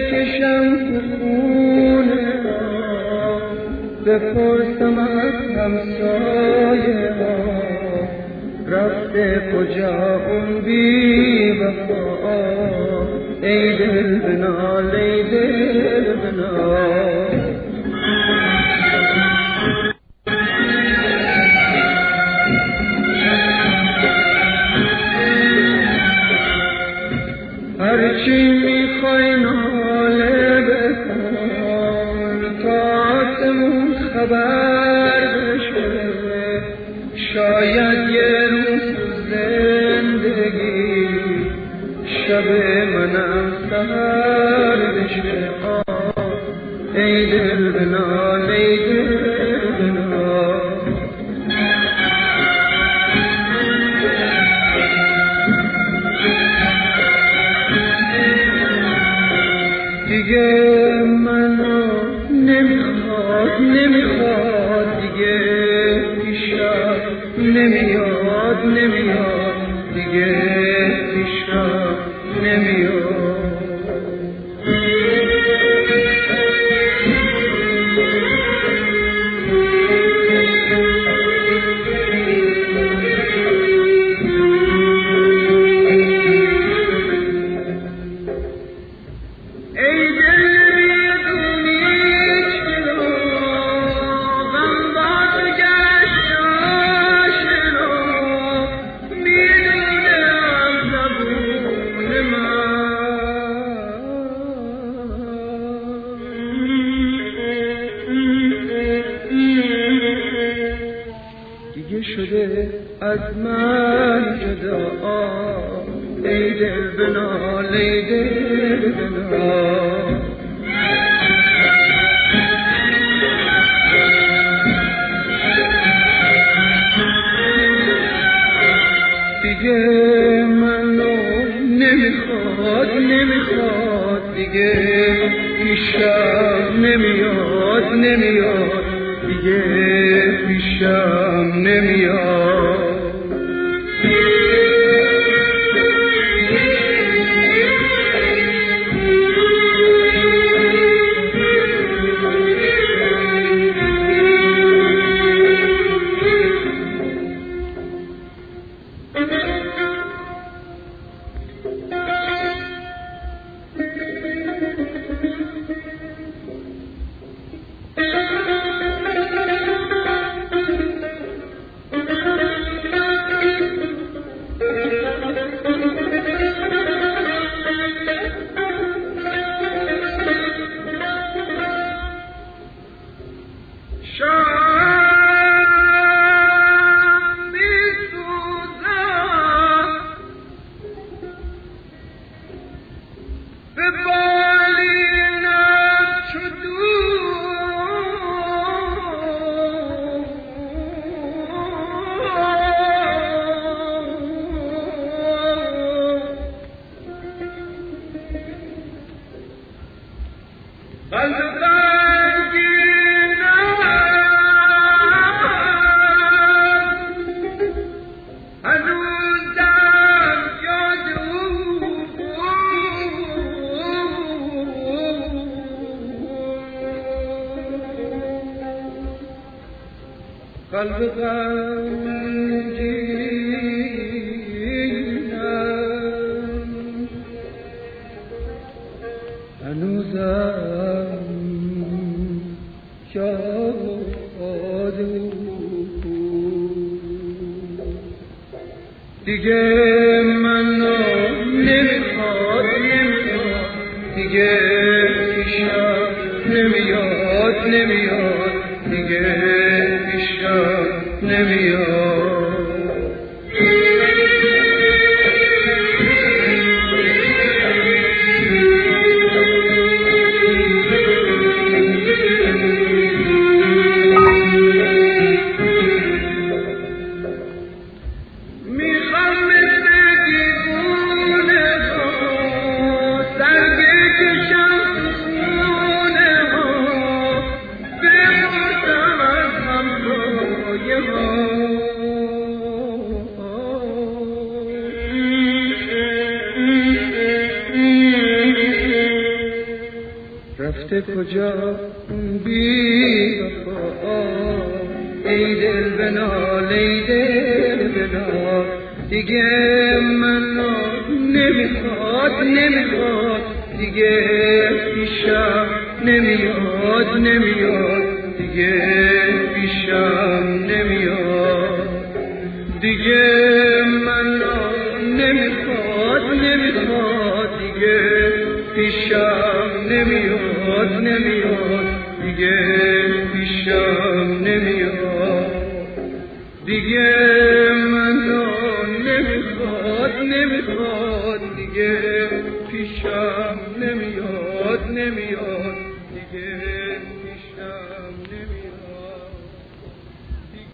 بکشم تو خونه بپرسم از همسایه ها رفته کجا اون بی وفا ای دل بنال ای دل بنال هرچی میخوای ناله بکن تا آسمون خبر بشه شاید یه روز زندگی شب منم سهر بشه ای دل بنال ای دل بنال دیگه منو نمیخواد دیگه پیشم نمیاد دیگه پیشم نمیاد شده از من جدا ای دل بنال ای دل بنال دیگه منو نمیخواد دیگه پیشم نمیاد دیگه پیشم نمیاد قلب غمگینم هنوزم یاد دیگه منو نمیخواد دیگه پیشم نمیاد دیگه پیشم نمیاد رفته کجا بی وفا، ای دل بنال ای دل بنال، دیگه منو نمیخواد دیگه پیشم نمیاد دیگه پیشم نمیاد، دیگه منو نمیخواد دیگه پیشم نمیاد دیگه پیشم نمیاد، دیگه منو نمیخواد دیگه پیشم نمیاد دیگه